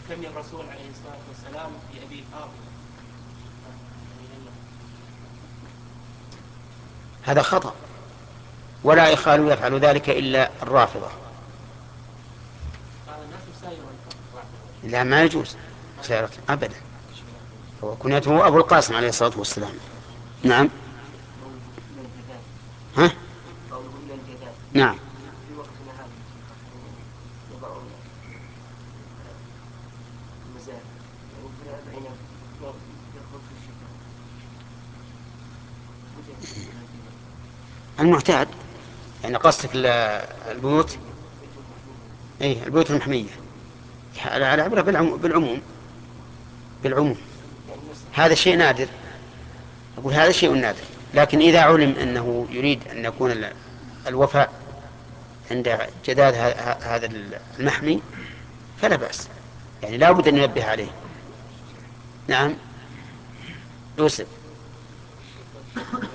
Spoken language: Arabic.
سمي الرسول عليه الصلاة والسلام بأبي فاطمة. هذا خطأ، ولا يخال يفعل ذلك إلا الرافضة. قال الناس مسايرا. لا، ما يجوز سيارة أبدا. هو كنيته أبو القاسم عليه الصلاة والسلام. نعم. ها؟ نعم. في وقتنا هذا يضعون المزارع يعني يدخل في الشتاء. المعتاد يعني قصدك البيوت، اي البيوت المحمية، على عبرة بالعموم. بالعموم هذا شيء نادر، أقول هذا شيء نادر، لكن إذا علم أنه يريد أن يكون الوفاء عند جداد هذا المحمي فلا بأس، يعني لا بد أن ينبه عليه. نعم. يوسف.